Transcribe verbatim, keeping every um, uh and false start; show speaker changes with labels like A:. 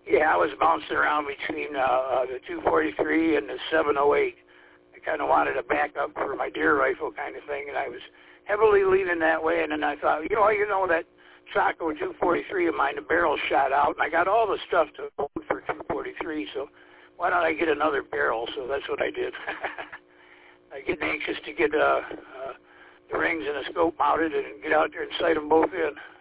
A: Yeah, I was bouncing around between uh, uh, the two forty-three and the seven oh eight. I kind of wanted a backup for my deer rifle kind of thing, and I was heavily leaning that way. And then I thought, you know, you know that Chaco two forty-three of mine, the barrel shot out, and I got all the stuff to hold for two forty-three, so why don't I get another barrel? So that's what I did. I get anxious to get uh, uh, the rings and the scope mounted and get out there and sight them both in.